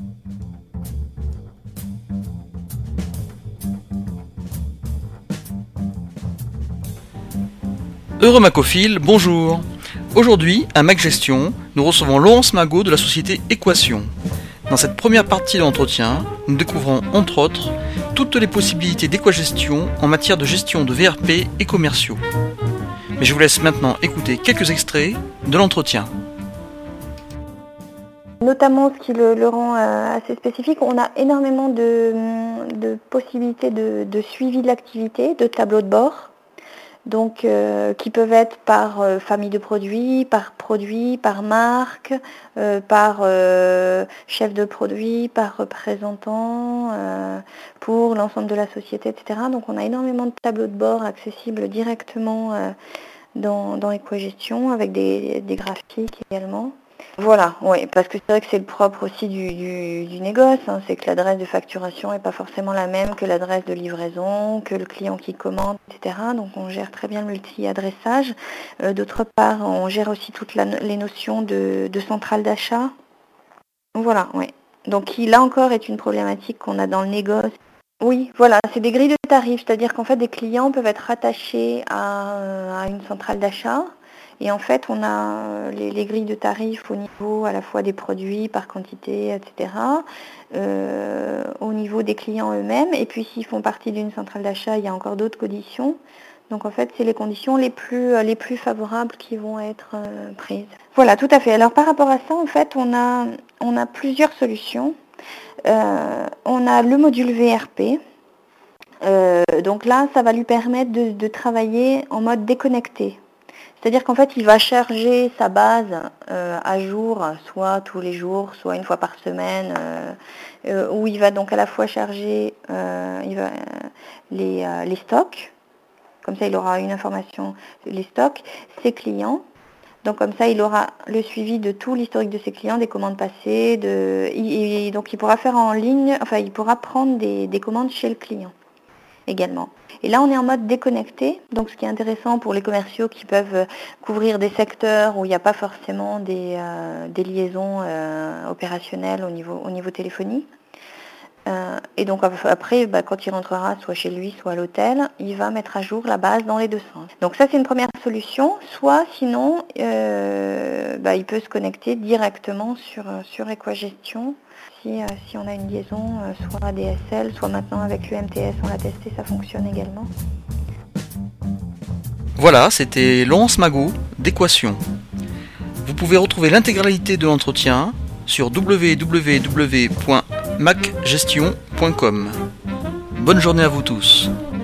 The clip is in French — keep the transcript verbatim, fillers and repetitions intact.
Heureux Macophile, bonjour. Aujourd'hui, à Mac Gestion, nous recevons Laurence Magot de la société Équation. Dans cette première partie de l'entretien, nous découvrons, entre autres, toutes les possibilités d'Équagestion en matière de gestion de V R P et commerciaux. Mais je vous laisse maintenant écouter quelques extraits de l'entretien. Notamment, ce qui le, le rend euh, assez spécifique, on a énormément de, de possibilités de, de suivi de l'activité, de tableaux de bord. Donc, euh, qui peuvent être par euh, famille de produits, par produit, par marque, euh, par euh, chef de produit, par représentant, euh, pour l'ensemble de la société, et cetera. Donc, on a énormément de tableaux de bord accessibles directement euh, dans, dans Équagestion, avec des, des graphiques également. Voilà, oui, parce que c'est vrai que c'est le propre aussi du, du, du négoce, hein, c'est que l'adresse de facturation n'est pas forcément la même que l'adresse de livraison, que le client qui commande, et cetera. Donc on gère très bien le multi-adressage. Euh, d'autre part, on gère aussi toutes la, les notions de, de centrale d'achat. Voilà, oui. Donc qui, là encore, est une problématique qu'on a dans le négoce. Oui, voilà, c'est des grilles de tarifs, c'est-à-dire qu'en fait, des clients peuvent être rattachés à, à une centrale d'achat. Et en fait, on a les, les grilles de tarifs au niveau à la fois des produits par quantité, et cetera, euh, au niveau des clients eux-mêmes. Et puis, s'ils font partie d'une centrale d'achat, il y a encore d'autres conditions. Donc, en fait, c'est les conditions les plus, les plus favorables qui vont être euh, prises. Voilà, tout à fait. Alors, par rapport à ça, en fait, on a, on a plusieurs solutions. Euh, on a le module V R P. Euh, donc là, ça va lui permettre de, de travailler en mode déconnecté. C'est-à-dire qu'en fait, il va charger sa base euh, à jour, soit tous les jours, soit une fois par semaine, euh, euh, où il va donc à la fois charger euh, il va, euh, les, euh, les stocks, comme ça il aura une information, les stocks, ses clients. Donc comme ça, il aura le suivi de tout l'historique de ses clients, des commandes passées, de, et, et donc il pourra faire en ligne, enfin il pourra prendre des, des commandes chez le client également. Et là, on est en mode déconnecté, donc ce qui est intéressant pour les commerciaux qui peuvent couvrir des secteurs où il n'y a pas forcément des, euh, des liaisons euh, opérationnelles au niveau, au niveau téléphonie. Euh, et donc après, bah, quand il rentrera soit chez lui, soit à l'hôtel, il va mettre à jour la base dans les deux sens. Donc ça, c'est une première solution. Soit sinon, euh, bah, il peut se connecter directement sur, sur Équagestion. Si, euh, si on a une liaison, euh, soit A D S L, soit maintenant avec l'U M T S, on l'a testé, ça fonctionne également. Voilà, c'était Laurence Magot d'Équation. Vous pouvez retrouver l'intégralité de l'entretien sur w w w point mac gestion point com. Bonne journée à vous tous.